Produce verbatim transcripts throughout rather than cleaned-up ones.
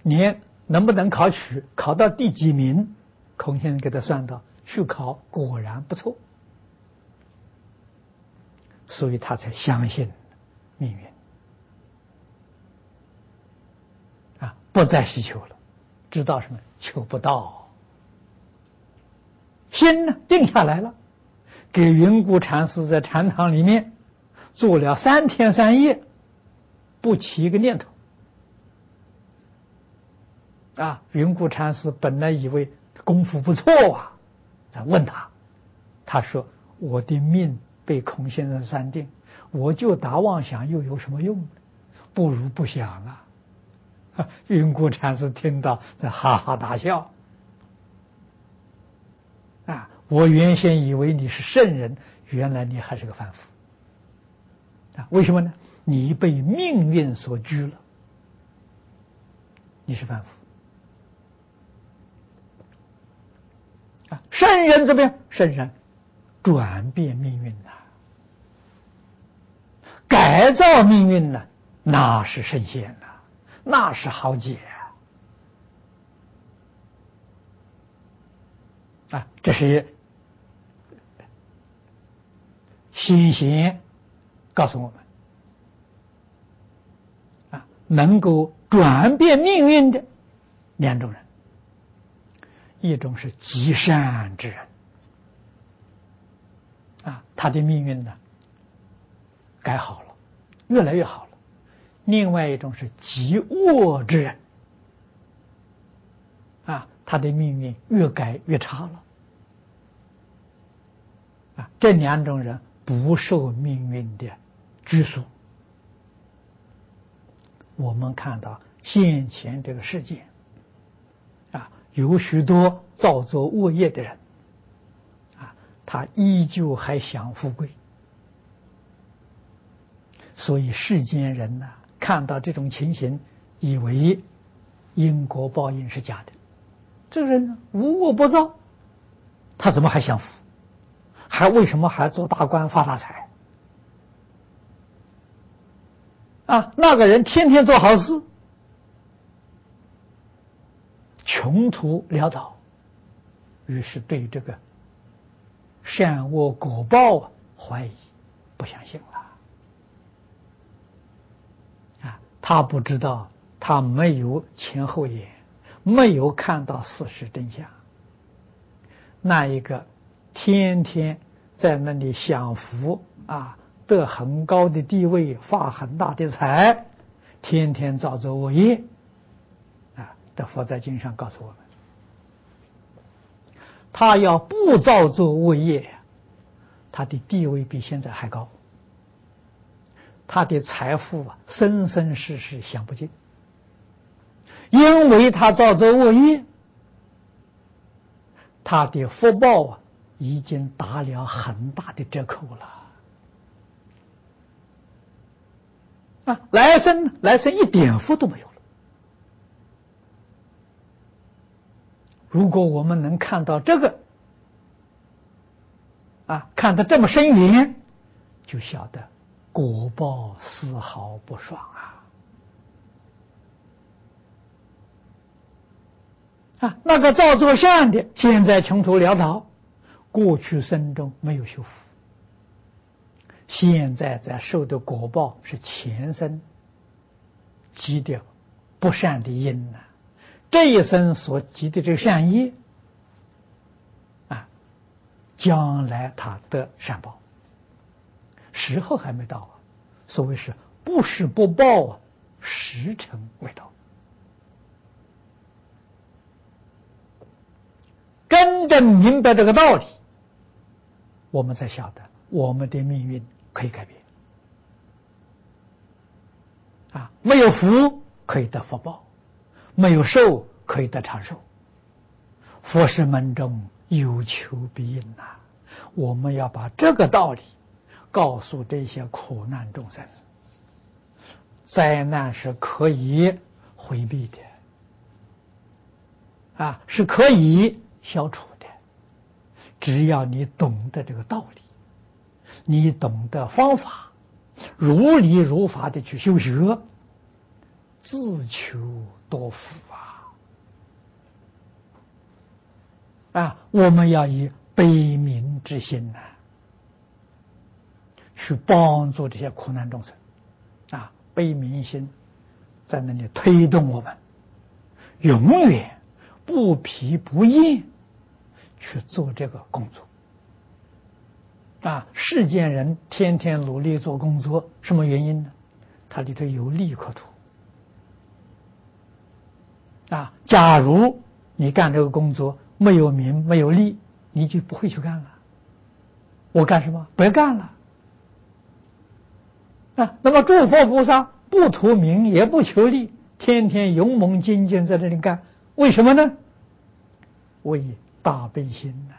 年能不能考取，考到第几名，孔先生给他算到，去考果然不错，所以他才相信命运啊，不再希求了，知道什么求不到，心呢定下来了，给云谷禅师在禅堂里面做了三天三夜，不起一个念头啊。云谷禅师本来以为功夫不错啊，再问他，他说我的命被孔先生算定，我就打妄想又有什么用？不如不想啊。云谷禅师听到在哈哈大笑啊！我原先以为你是圣人，原来你还是个凡夫啊！为什么呢？你被命运所拘了，你是凡夫啊！圣人怎么样？圣人转变命运呐、啊，改造命运呢、啊，那是圣贤呐、啊，那是豪杰啊！啊，这是先贤告诉我们啊，能够转变命运的两种人，一种是极善之人啊，他的命运呢改好了，越来越好了；另外一种是极恶之人啊，他的命运越改越差了啊。这两种人不受命运的拘束。我们看到现前这个世界啊，有许多造作恶业的人啊，他依旧还想富贵，所以世间人呢，看到这种情形，以为因果报应是假的。这个人呢，无恶不造，他怎么还想富？还为什么还做大官发大财？啊，那个人天天做好事，穷途潦倒，于是对这个善恶果报啊怀疑，不相信了。啊，他不知道，他没有前后眼，没有看到事实真相。那一个天天在那里享福啊，得很高的地位，发很大的财，天天造作恶业啊！的佛在经上告诉我们，他要不造作恶业，他的地位比现在还高，他的财富啊，生生世世享不尽，因为他造作恶业，他的福报啊，已经打了很大的折扣了。啊，来生来生一点福都没有了。如果我们能看到这个，啊，看得这么深远，就晓得果报丝毫不爽啊！啊，那个造作善的，现在穷途潦倒，过去生中没有修福，现在在受的果报是前生积的不善的因呢、啊，这一生所积的这个善业啊，将来他得善报，时候还没到啊。所谓是不是不报啊，时辰未到。真正明白这个道理，我们才晓得我们的命运可以改变啊！没有福可以得福报，没有寿可以得长寿。佛事门中有求必应呐、啊！我们要把这个道理告诉这些苦难众生，灾难是可以回避的啊，是可以消除的。只要你懂得这个道理，你懂得方法，如理如法的去修学，自求多福啊！ 我们要以悲悯之心呢、啊，去帮助这些苦难众生啊，悲悯心在那里推动我们，永远不疲不厌去做这个工作啊。世间人天天努力做工作，什么原因呢？它里头有利可图啊。假如你干这个工作没有名没有利，你就不会去干了。我干什么？不要干了啊。那么诸佛菩萨不图名也不求利，天天勇猛精进在这里干，为什么呢？为大悲心呐、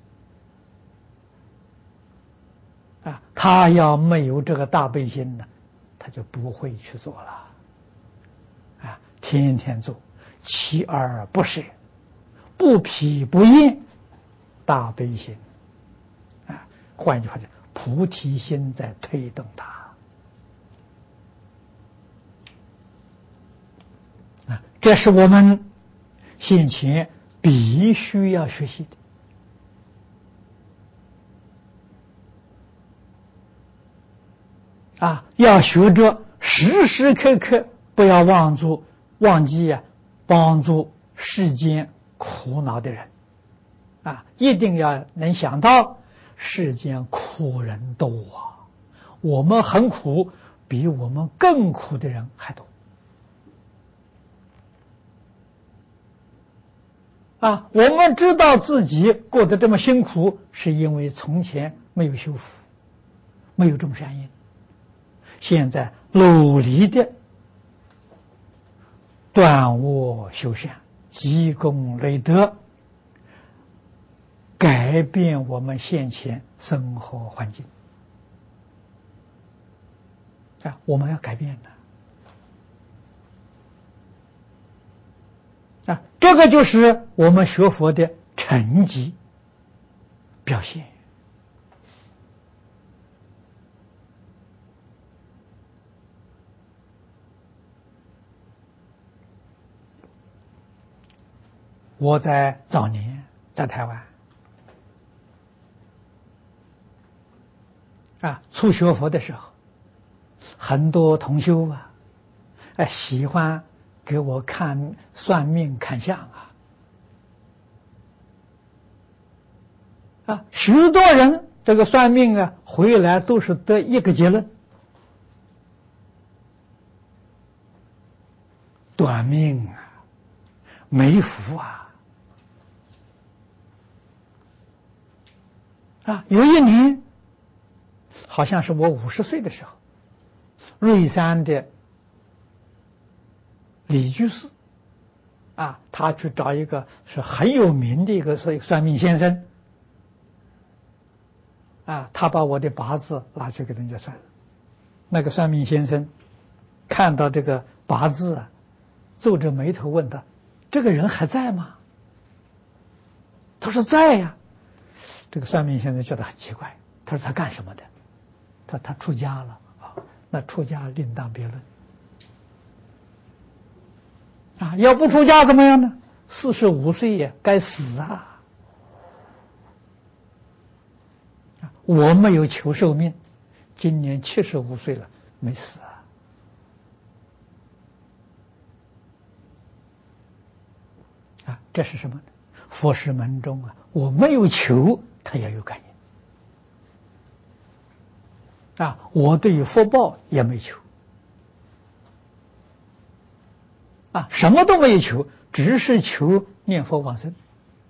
啊！啊，他要没有这个大悲心呢，他就不会去做了。啊，天天做，锲而不舍，不疲不厌，大悲心。啊，换句话讲，菩提心在推动他。啊，这是我们现前必须要学习的。啊，要学着时时刻刻不要忘住忘记啊，帮助世间苦恼的人啊，一定要能想到世间苦人多啊，我们很苦，比我们更苦的人还多啊。我们知道自己过得这么辛苦，是因为从前没有修福，没有种善因。现在努力的断恶修善，积功累德，改变我们现前生活环境啊！我们要改变的啊！这个就是我们学佛的成绩表现。我在早年在台湾啊，初学佛的时候，很多同修啊，哎，喜欢给我看算命看相啊，啊，许多人这个算命啊回来都是得一个结论：短命啊，没福啊。啊，有一年，好像是我五十岁的时候，瑞山的李居士，啊，他去找一个是很有名的一个算命先生，啊，他把我的八字拿去给人家算，那个算命先生看到这个八字啊，皱着眉头问他：“这个人还在吗？”他说：“在呀。”这个算命先生觉得很奇怪，他说：“他干什么的？”他说：“他出家了啊。”那出家另当别论啊！要不出家怎么样呢？四十五岁也该死啊！我没有求寿命，今年七十五岁了，没死啊！啊，这是什么呢？佛事门中啊，我没有求，他也有感应。啊，我对于福报也没求，啊，什么都没有求，只是求念佛往生，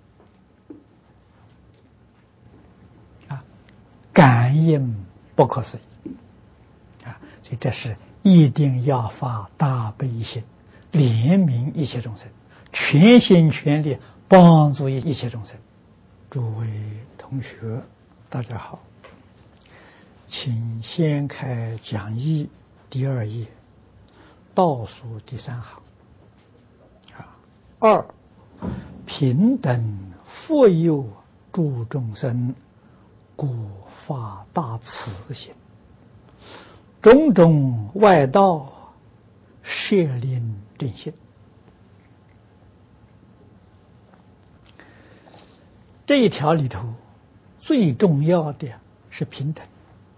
啊，感应不可思议，啊，所以这是一定要发大悲心，怜悯一切众生，全心全力帮助一切众生。诸位同学，大家好。请先开讲义第二页，倒数第三行。啊，二，平等福佑诸众生，故发大慈心，种种外道摄令正信。 这一条里头最重要的是平等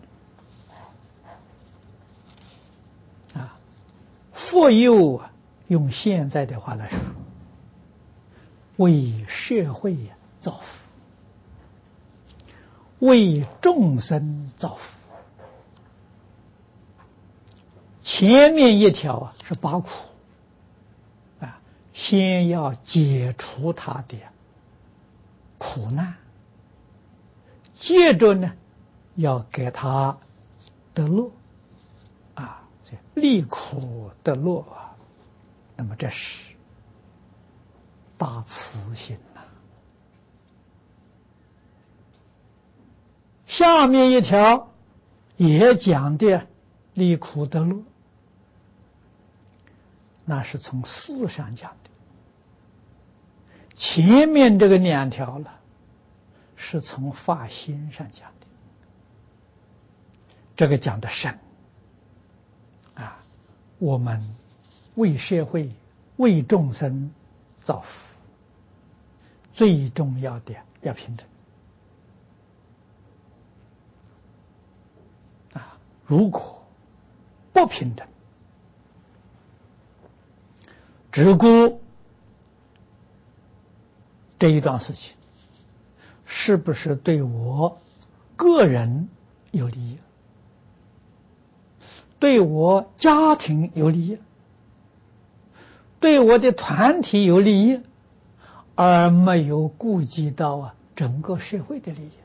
啊。佛佑啊，用现在的话来说，为社会造福，为众生造福。前面一条啊是八苦啊，先要解除他的苦难，接着呢要给他得乐啊，离苦得乐啊。那么这是大慈心呐、啊。下面一条也讲的离苦得乐，那是从事上讲的。前面这个两条了，是从发心上讲的，这个讲的深啊。我们为社会、为众生造福，最重要的要平等啊！如果不平等，只顾这一桩事情是不是对我个人有利益，对我家庭有利益，对我的团体有利益，而没有顾及到啊整个社会的利益，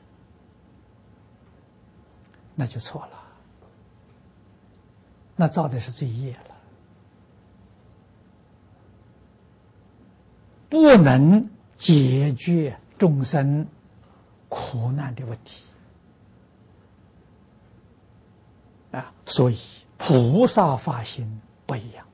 那就错了，那造的是罪业了，不能解决众生苦难的问题啊。所以菩萨发心不一样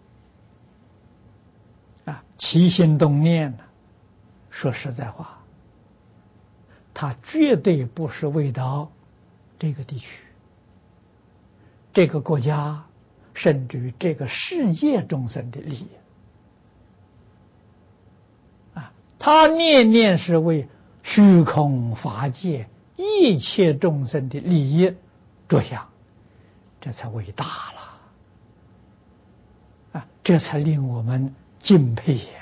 啊，起心动念呢，说实在话，他绝对不是为到这个地区、这个国家，甚至于这个世界众生的利益啊，他念念是为虚空法界一切众生的利益着想，这才伟大了啊！这才令我们敬佩呀！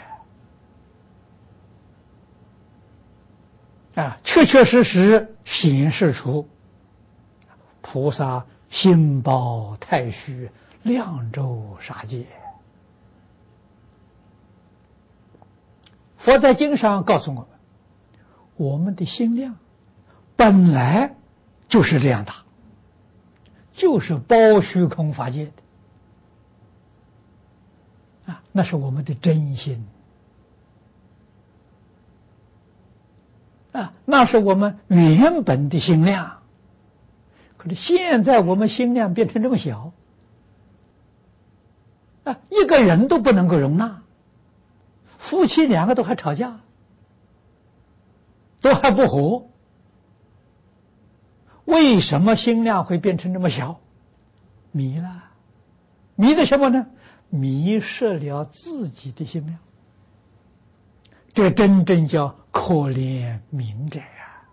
啊，确确实实显示出菩萨心包太虚，量周杀戒。佛在经上告诉我们，我们的心量本来就是量大，就是包虚空法界的啊，那是我们的真心啊，那是我们原本的心量。可是现在我们心量变成这么小啊，一个人都不能够容纳，夫妻两个都还吵架，都还不和。为什么心量会变成这么小？迷了，迷的什么呢？迷失了自己的心量。这真正叫可怜悯者啊！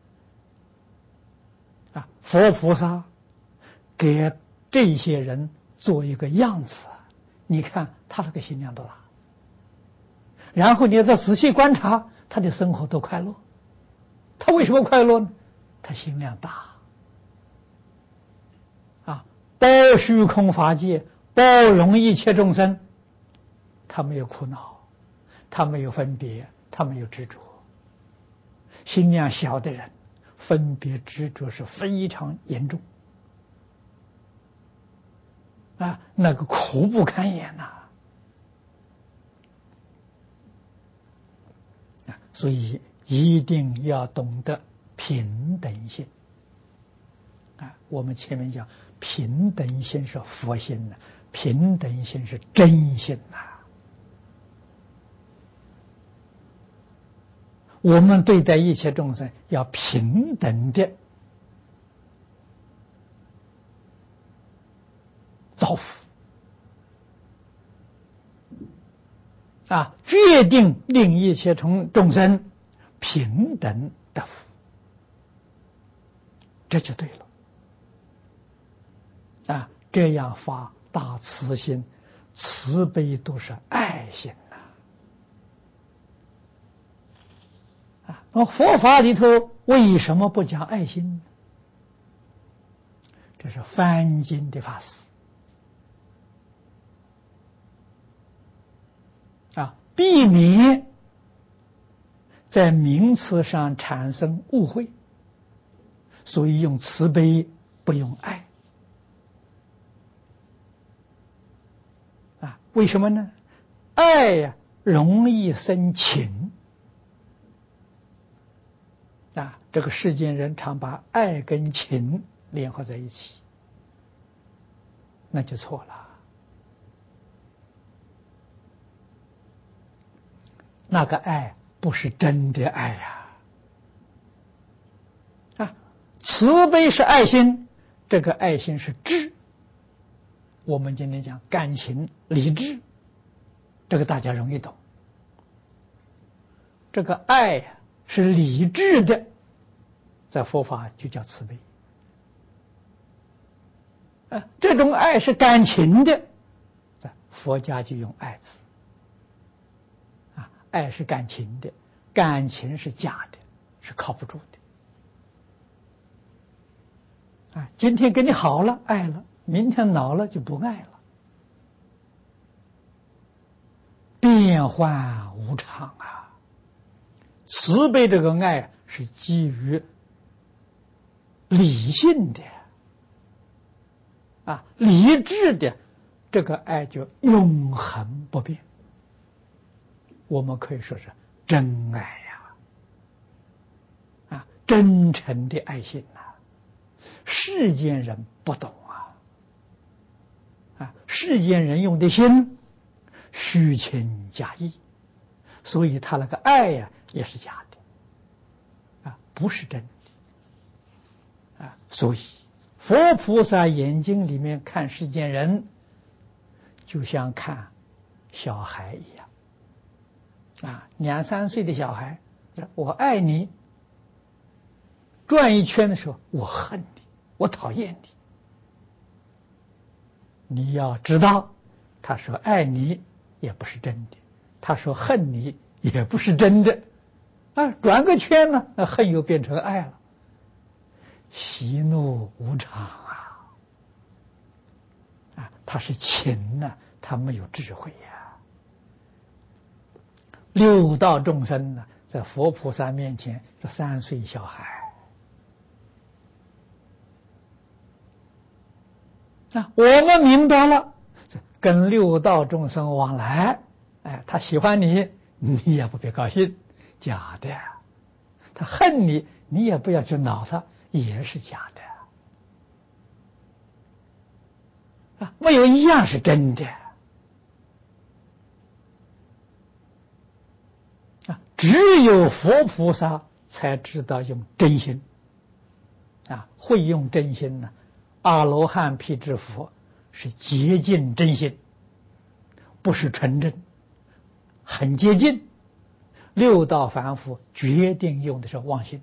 啊，佛菩萨给这些人做一个样子，你看他那个心量多大，然后你再仔细观察他的生活多快乐。他为什么快乐呢？他心量大啊，包虚空法界，包容一切众生，他没有苦恼，他没有分别，他没有执着。心量小的人分别执着是非常严重啊，那个苦不堪言呐！啊，所以一定要懂得平等心啊。我们前面讲平等心是佛心呐，平等心是真心呐。我们对待一切众生要平等的造福啊，决定令一切众众生平等得福，这就对了啊！这样发大慈心，慈悲都是爱心呐啊！那佛法里头为什么不讲爱心呢？这是翻经的法师啊，避免在名词上产生误会，所以用慈悲，不用爱啊？为什么呢？爱呀，容易生情啊！这个世间人常把爱跟情联合在一起，那就错了。那个爱不是真的爱呀！啊，慈悲是爱心，这个爱心是智。我们今天讲感情、理智，这个大家容易懂。这个爱呀是理智的，在佛法就叫慈悲。啊，这种爱是感情的，在佛家就用爱字。啊，爱是感情的，感情是假的，是靠不住的。啊，今天跟你好了，爱了，明天恼了就不爱了。变幻无常啊！慈悲这个爱是基于理性的啊，理智的，这个爱就永恒不变。我们可以说是真爱呀！啊，真诚的爱心呐、啊，世间人不懂啊！啊，世间人用的心虚情假意，所以他那个爱呀、啊、也是假的，啊，不是真的，啊，所以佛菩萨眼睛里面看世间人，就像看小孩一样，啊，两三岁的小孩，我爱你，转一圈的时候，我恨你，我讨厌你。你要知道，他说爱你也不是真的，他说恨你也不是真的，啊，转个圈呢，那恨又变成爱了。喜怒无常啊，啊，他是情呢、啊，他没有智慧呀、啊。六道众生呢，在佛菩萨面前是三岁小孩啊，我们明白了，跟六道众生往来，哎，他喜欢你，你也不必高兴，假的；他恨你，你也不要去恼他，也是假的。啊，没有一样是真的。啊，只有佛菩萨才知道用真心。啊，会用真心呢，阿罗汉辟支佛是接近真心，不是纯真，很接近。六道凡夫决定用的是妄心。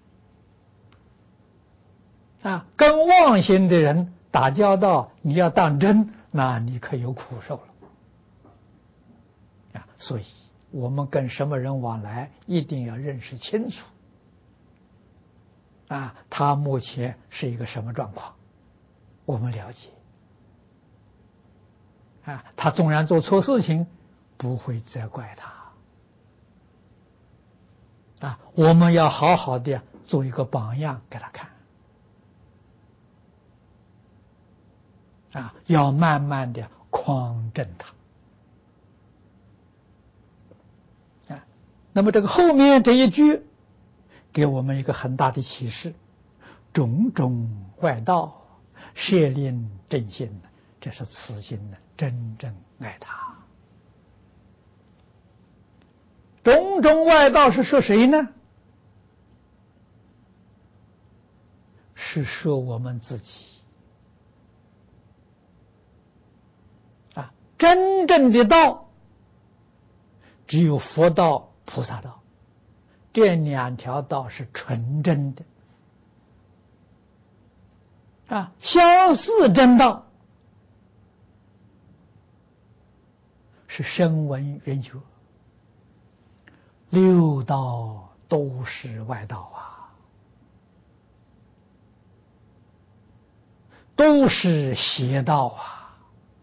啊，跟妄心的人打交道，你要当真，那你可有苦受了。啊，所以我们跟什么人往来，一定要认识清楚。啊，他目前是一个什么状况，我们了解。啊，他纵然做错事情，不会责怪他。啊，我们要好好的做一个榜样给他看。啊，要慢慢的匡正他。啊，那么这个后面这一句给我们一个很大的启示：种种外道，摄令正心，这是慈心的真正爱他。种种外道是说谁呢？是说我们自己。啊，真正的道只有佛道、菩萨道， 这两条道是纯真的啊，相似真道是声闻缘觉，六道都是外道啊，都是邪道啊。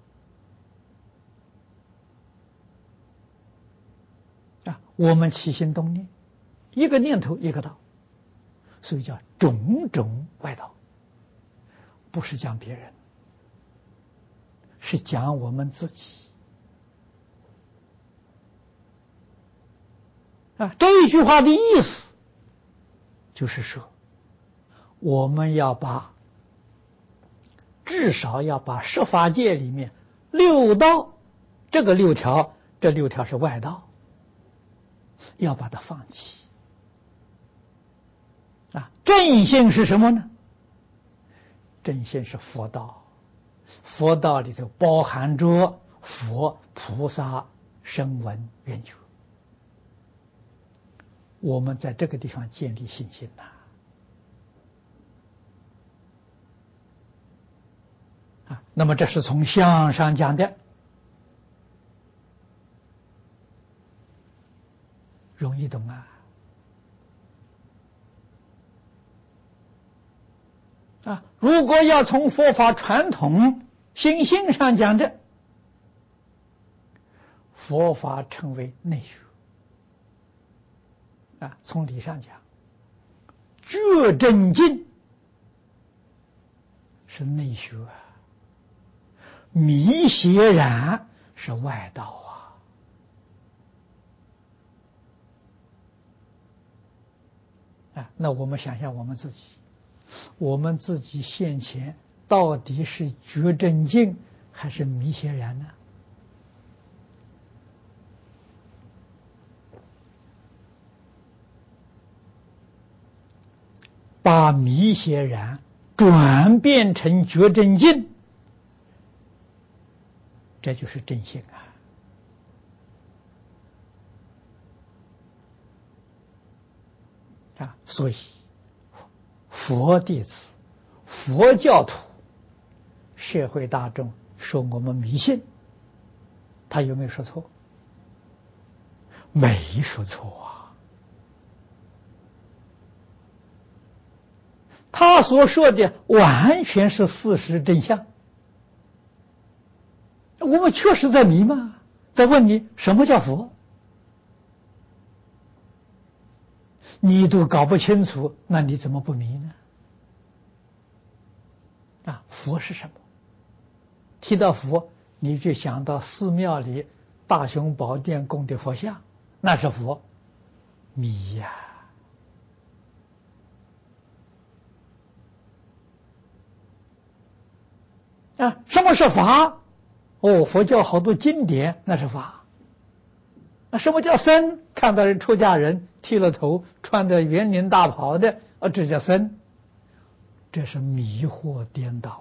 啊，我们起心动念，一个念头一个道，所以叫种种外道。不是讲别人，是讲我们自己啊。这一句话的意思就是说，我们要把至少要把十法界里面六道，这个六条，这六条是外道，要把它放弃啊。正性是什么呢？正性是佛道，佛道里头包含着佛、菩萨、声闻、缘觉。我们在这个地方建立信心呐、啊，那么这是从相上讲的，容易懂啊。啊，如果要从佛法传统心性上讲的，佛法称为内学。啊，从理上讲，觉真经是内学啊，迷邪染是外道啊。啊，那我们想想我们自己，我们自己现前到底是觉真经还是迷邪染呢？把迷邪染转变成觉真经，这就是真性啊！啊，所以佛弟子、佛教徒、社会大众说我们迷信，他有没有说错？没说错啊。他所说的完全是事实真相。我们确实在迷吗？在问你什么叫佛？你都搞不清楚，那你怎么不迷呢？啊，佛是什么？提到佛，你就想到寺庙里大雄宝殿供的佛像，那是佛，迷呀！啊，什么是法？哦，佛教好多经典，那是法。那什么叫僧？看到人出家人剃了头，穿的圆领大袍的，啊，这叫僧。这是迷惑颠倒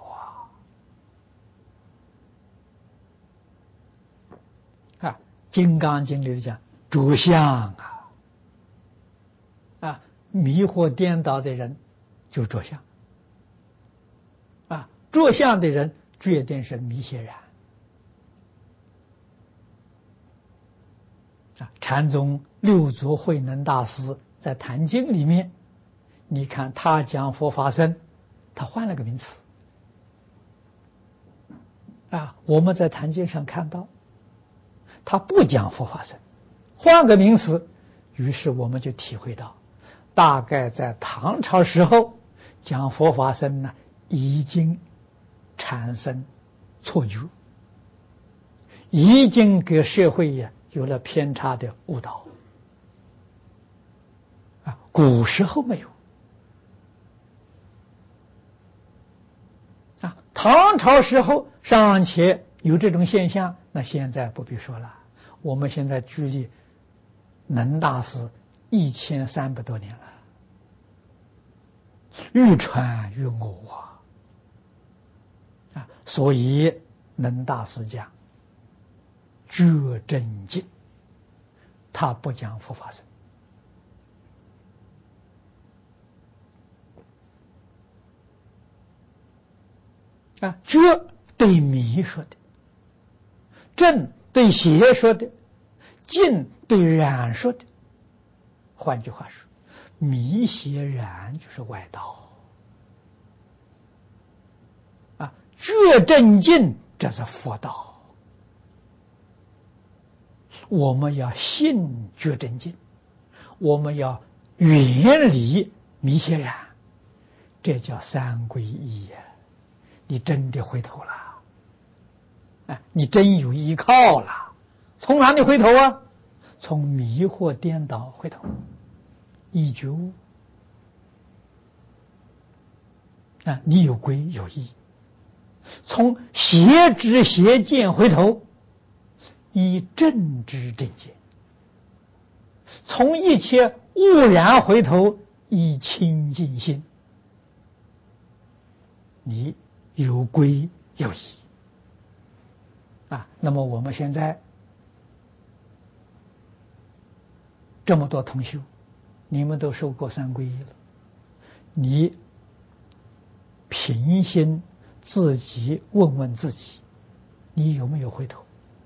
啊！啊，《金刚经》里讲着相啊，啊，迷惑颠倒的人就着相，啊，着相的人决定是迷邪染。啊，禅宗六祖慧能大师在《坛经》里面，你看他讲佛法僧，他换了个名词。啊，我们在《坛经》上看到，他不讲佛法僧，换个名词，于是我们就体会到，大概在唐朝时候讲佛法僧呢，已经产生错觉，已经给社会呀有了偏差的误导。啊，古时候没有。啊，唐朝时候尚且有这种现象，那现在不必说了。我们现在距离能大师一千三百多年了，越传越恶啊！啊，所以能大师讲觉真经，他不讲佛法僧。 啊，这对迷说的，正对邪说的，净对染说的。换句话说，迷邪染就是外道啊，觉正净这是佛道。我们要信觉正净，我们要远离迷邪染，这叫三皈依呀！你真的回头了，哎，你真有依靠了。从哪里回头啊？从迷惑颠倒回头，依觉悟啊，你有归有依。从邪知邪见回头，依正知正见。从一切污染回头，依清净心。你有归有依啊。那么我们现在这么多同修，你们都受过三皈依了，你平心自己问问自己，你有没有回头？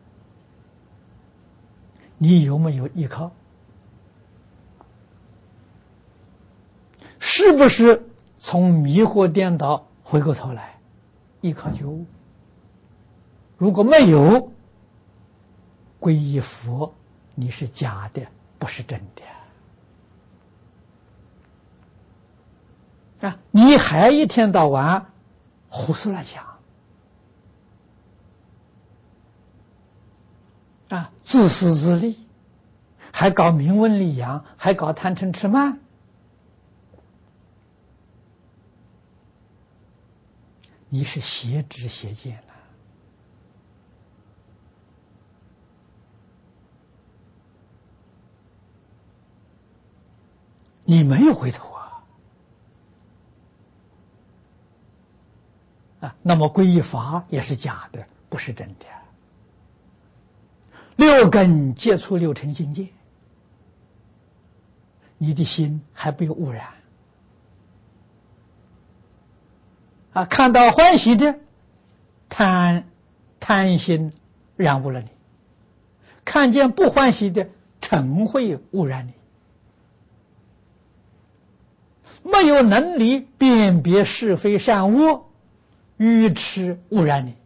你有没有依靠？是不是从迷惑颠倒回过头来依靠觉悟？如果没有，皈依佛你是假的，不是真的啊！你还一天到晚胡思乱想啊，自私自利，还搞名闻利养，还搞贪嗔痴慢，你是邪知邪见了。你没有回头啊！啊，那么皈依法也是假的，不是真的。六根接触六尘境界，你的心还不有污染啊！看到欢喜的，贪贪心染污了你；看见不欢喜的，嗔恚污染你。没有能力辨别是非善恶，愚痴污染你。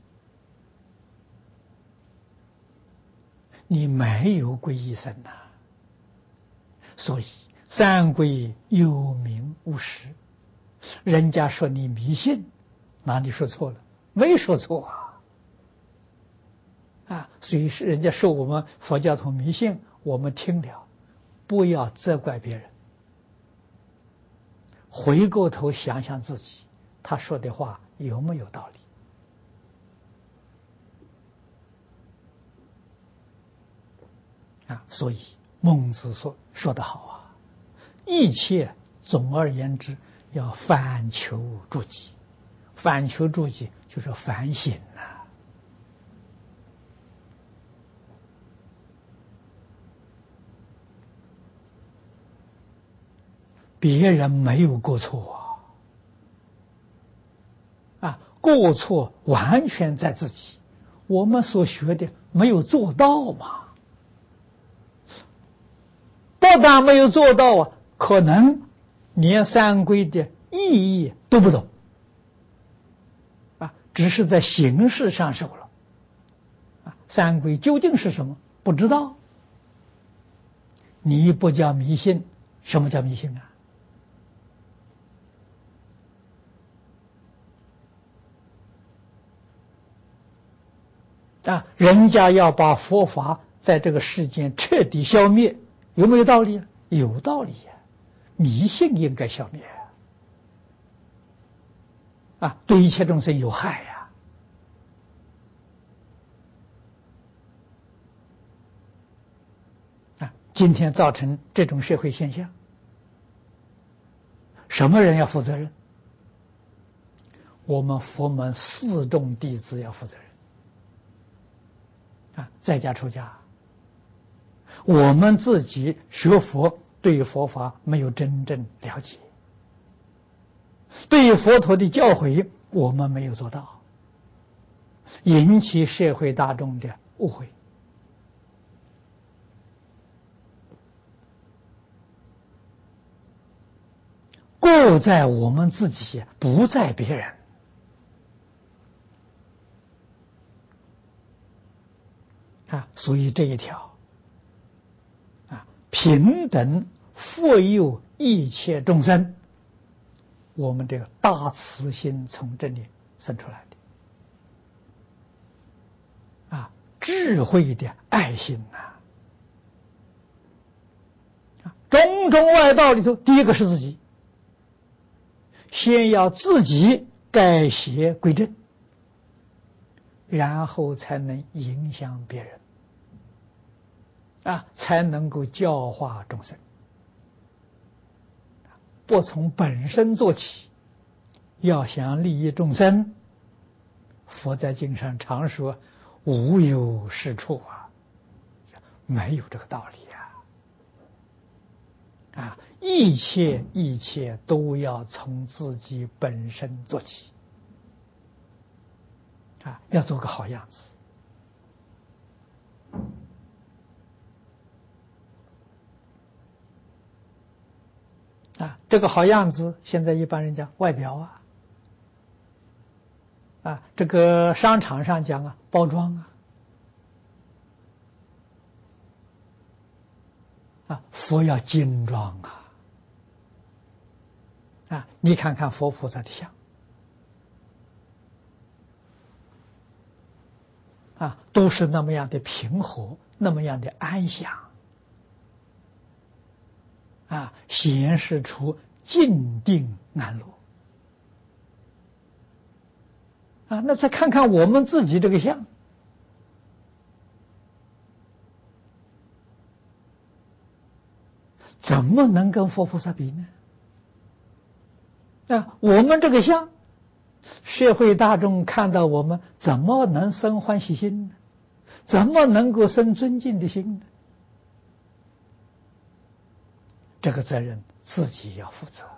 你没有皈依僧呐，所以三皈有名无实。人家说你迷信，哪里说错了？没说错啊！啊，所以是人家说我们佛教徒迷信，我们听了，不要责怪别人。回过头想想自己，他说的话有没有道理？啊，所以孟子说说得好啊，一切总而言之要反求诸己，反求诸己就是反省啊。别人没有过错啊，啊，过错完全在自己。我们所学的没有做到嘛，不但没有做到啊，可能连三皈的意义都不懂啊，只是在形式上受了啊。三皈究竟是什么？不知道。你不叫迷信，什么叫迷信啊？啊，人家要把佛法在这个世间彻底消灭，有没有道理啊？有道理呀、啊，迷信应该消灭啊，啊，对一切众生有害呀、啊，啊，今天造成这种社会现象，什么人要负责任？我们佛门四众弟子要负责任。啊，在家出家，我们自己学佛，对于佛法没有真正了解，对于佛陀的教诲，我们没有做到引起社会大众的误会。过在我们自己，不在别人。啊，所以这一条啊，平等护佑一切众生，我们这个大慈心从这里生出来的啊，智慧的爱心呐、啊，种种外道里头，第一个是自己，先要自己改邪归正，然后才能影响别人。啊，才能够教化众生。不从本身做起，要想利益众生，佛在经上常说无有是处啊，没有这个道理啊！啊，一切一切都要从自己本身做起，啊，要做个好样子。啊，这个好样子，现在一般人讲外表啊，啊，这个商场上讲啊，包装啊，啊，佛要精装啊，啊，你看看佛菩萨的像，啊，都是那么样的平和，那么样的安详，啊，显示出静定安乐。啊，那再看看我们自己这个相，怎么能跟佛菩萨比呢？啊，我们这个相，社会大众看到我们，怎么能生欢喜心呢？怎么能够生尊敬的心呢？这个责任自己要负责，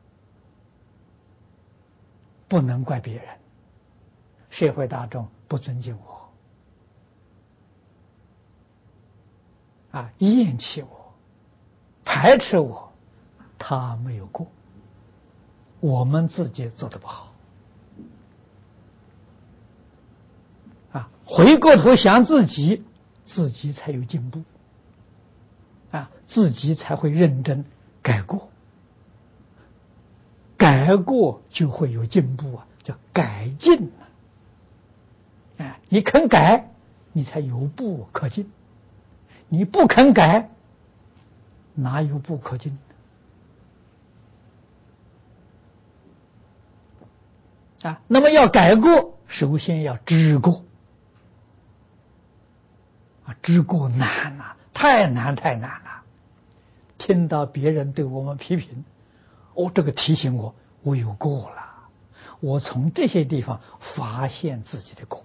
不能怪别人。社会大众不尊敬我，啊，厌弃我，排斥我，他没有过，我们自己做得不好。啊，回过头想自己，自己才有进步，啊，自己才会认真改过，改过就会有进步啊，叫改进啊。哎，你肯改，你才有步可进；你不肯改，哪有步可进？啊，那么要改过，首先要知过。啊，知过难呐、啊，太难太难了。听到别人对我们批评，哦，这个提醒我，我有过了。我从这些地方发现自己的过。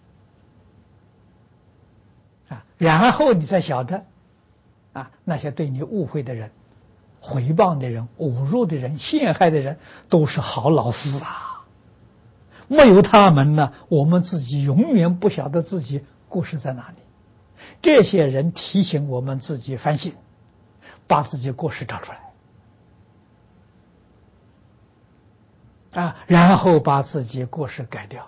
啊，然后你才晓得，啊，那些对你误会的人、诽谤的人、侮辱的人、陷害的人，都是好老师啊！没有他们呢，我们自己永远不晓得自己过失在哪里。这些人提醒我们自己反省，把自己过失找出来，啊，然后把自己过失改掉。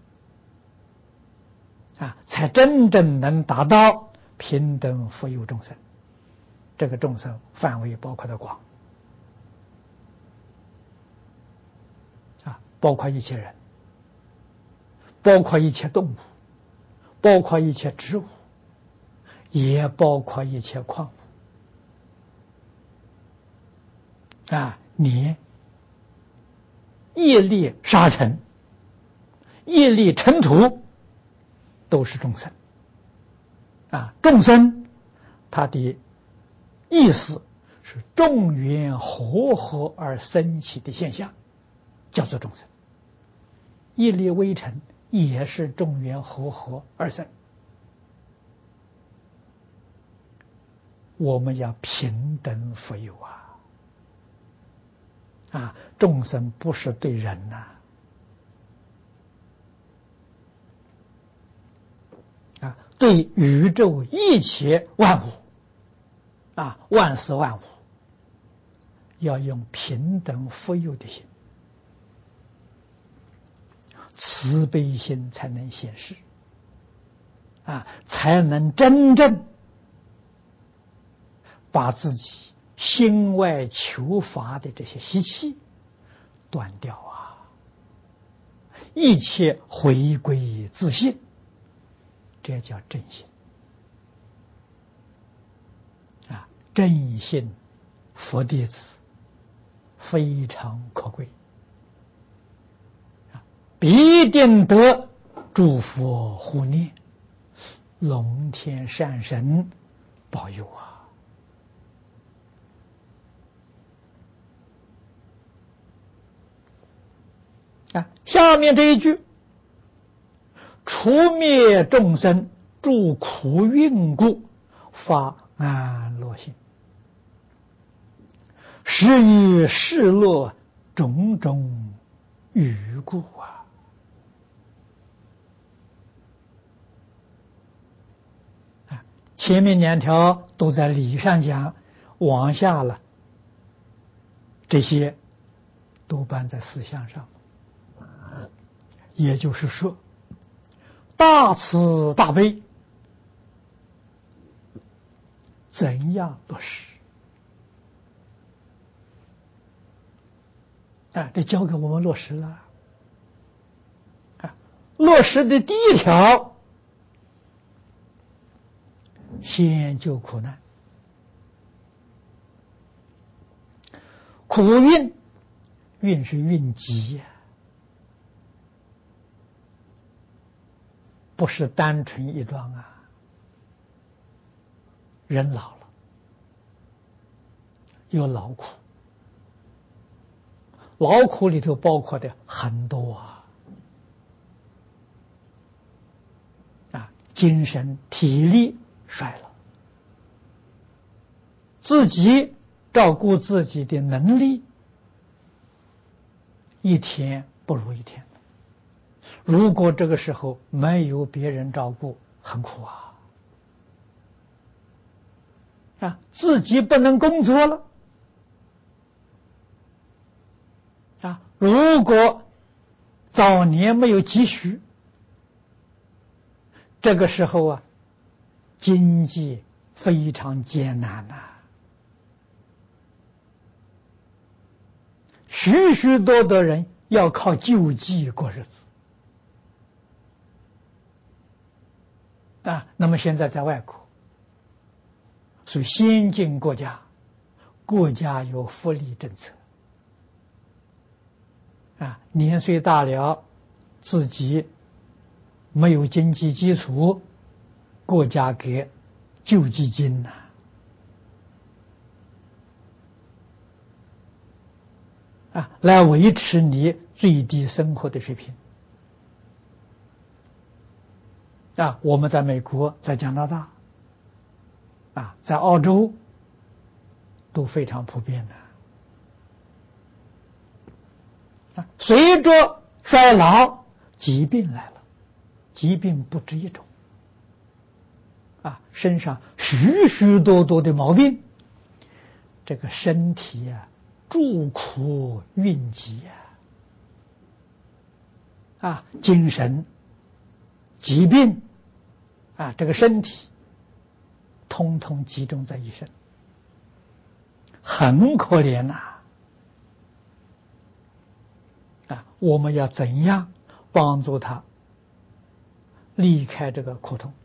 啊，才真正能达到平等福佑众生。这个众生范围包括的广，啊，包括一切人，包括一切动物，包括一切植物，也包括一切矿物。啊，你业力沙尘，业力尘土，都是众生。啊，众生他的意思是众缘和合而生起的现象，叫做众生。业力微尘也是众缘和合而生。我们要平等福佑啊！啊，众生不是对人呐、 对宇宙一切万物啊，万事万物，要用平等富有的心，慈悲心才能显示啊，才能真正把自己心外求法的这些习气断掉啊，一切回归自信，这叫正信啊！正信佛弟子非常可贵啊，必定得诸佛护念，龙天善神保佑啊！啊，下面这一句，除灭众生诸苦运故，发安乐心，是于世乐种种余故啊！啊，前面两条都在理上讲，往下了，这些都搬在思想上。也就是说，大慈大悲怎样落实？啊，这交给我们落实了。啊，落实的第一条，先救苦难。苦运，运是运急呀，不是单纯一桩啊。人老了，有劳苦，劳苦里头包括的很多啊，啊，精神体力衰了，自己照顾自己的能力一天不如一天。如果这个时候没有别人照顾，很苦啊！啊，自己不能工作了啊！如果早年没有积蓄，这个时候啊，经济非常艰难呐、啊，许许多多人要靠救济过日子啊。那么现在在外国，所以先进国家，国家有福利政策啊，年岁大了，自己没有经济基础，国家给救济金呐、啊，啊，来维持你最低生活的水平啊。我们在美国，在加拿大，啊，在澳洲都非常普遍的。啊，随着衰老，疾病来了，疾病不止一种，啊，身上许许多多的毛病，这个身体啊，诸苦运集啊，啊，精神疾病啊，这个身体通通集中在一身，很可怜呐、啊！啊，我们要怎样帮助他离开这个苦痛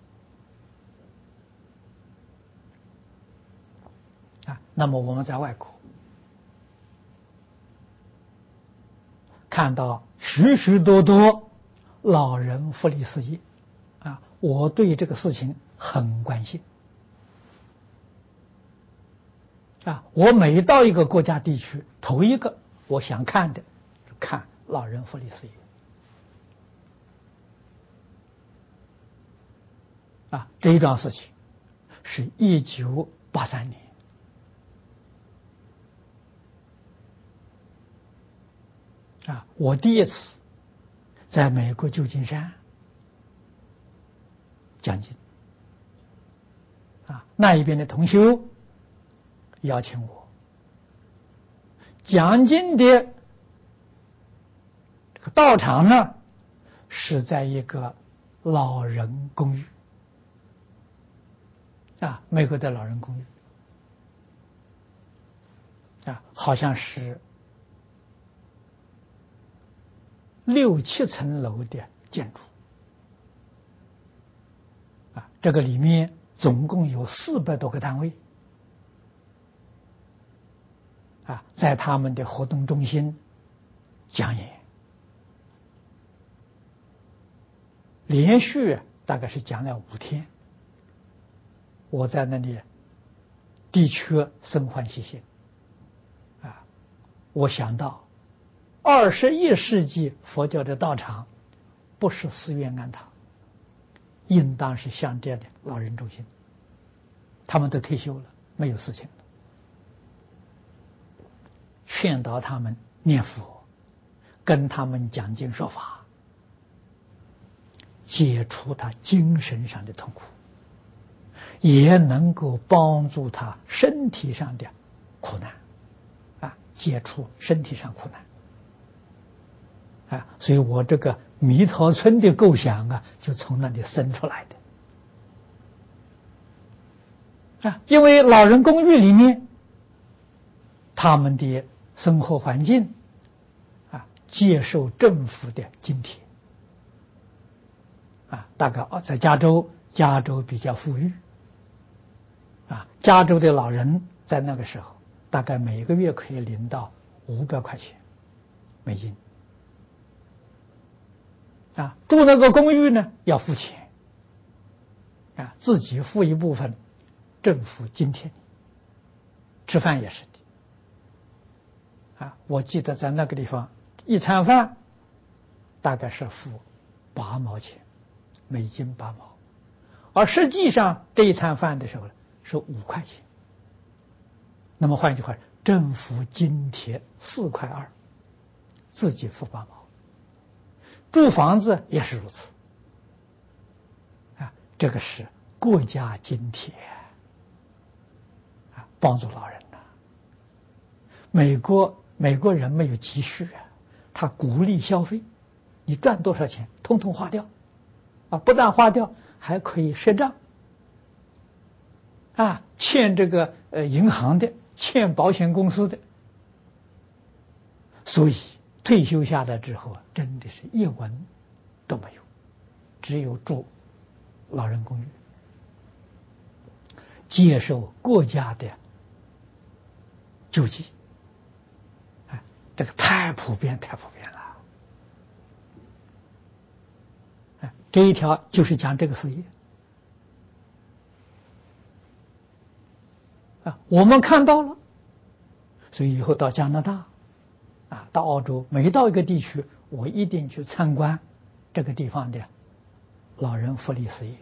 啊？那么我们在外国看到许许多多老人福利事业啊，我对这个事情很关心啊。我每到一个国家地区，头一个我想看的看老人福利事业啊。这一桩事情是一九八三年啊，我第一次在美国旧金山讲经啊，那一边的同修邀请我讲经的这个道场呢，是在一个老人公寓啊，美国的老人公寓啊，好像是六七层楼的建筑啊，这个里面总共有四百多个单位啊，在他们的活动中心讲演，连续大概是讲了五天。我在那里的确生欢喜心啊！我想到二十一世纪佛教的道场不是寺院庵堂，应当是像这样的老人中心，他们都退休了，没有事情了，劝导他们念佛，跟他们讲经说法，解除他精神上的痛苦，也能够帮助他身体上的苦难啊，解除身体上苦难啊，所以我这个弥陀村的构想啊，就从那里生出来的啊。因为老人公寓里面，他们的生活环境啊，接受政府的津贴啊，大概在加州，加州比较富裕啊，加州的老人在那个时候大概每个月可以领到五百块钱美金啊，住那个公寓呢要付钱啊，自己付一部分，政府津贴你，吃饭也是的啊。我记得在那个地方一餐饭大概是付八毛钱美金八毛，而实际上这一餐饭的时候是五块钱。那么换句话说，政府津贴四块二，自己付八毛。住房子也是如此啊，这个是国家津贴啊，帮助老人呐、啊。美国美国人没有积蓄啊，他鼓励消费，你赚多少钱，通通花掉啊，不但花掉，还可以赊账啊，欠这个呃银行的，欠保险公司的，所以退休下来之后啊，真的是一文都没有，只有住老人公寓，接受国家的救济，哎，这个太普遍，太普遍了。哎，这一条就是讲这个事业啊，我们看到了，所以以后到加拿大啊，到澳洲，每到一个地区，我一定去参观这个地方的老人福利事业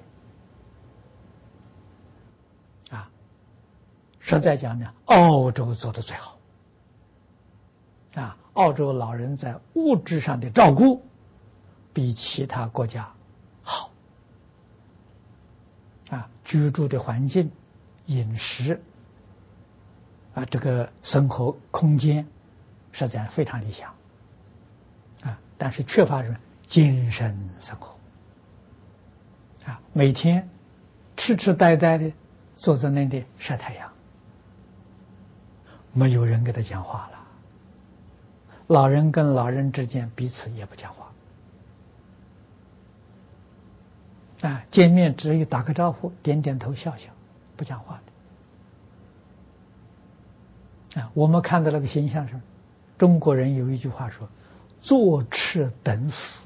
啊。实在讲呢，澳洲做的最好啊，澳洲老人在物质上的照顾比其他国家好啊，居住的环境、饮食啊，这个生活空间实在非常理想啊，但是缺乏什么精神生活啊，每天痴痴呆呆的坐在那里晒太阳，没有人跟他讲话了，老人跟老人之间彼此也不讲话啊，见面只有打个招呼，点点头，笑笑，不讲话的啊。我们看到那个形象上，中国人有一句话说：“坐吃等死。”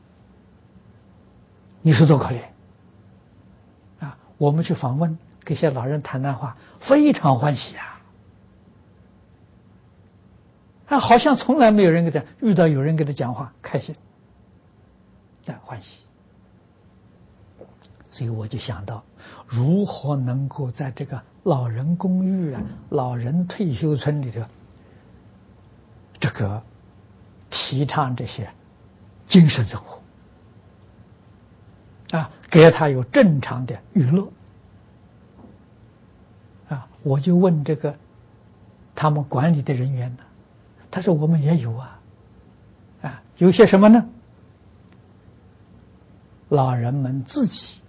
你说多可怜啊！我们去访问，跟些老人谈谈话，非常欢喜啊！啊，好像从来没有人给他遇到有人给他讲话，开心，但欢喜。所以我就想到，如何能够在这个老人公寓啊、老人退休村里头，这个提倡这些精神生活啊，给他有正常的娱乐啊，我就问这个他们管理的人员呢，他说我们也有啊，啊，有些什么呢？老人们自己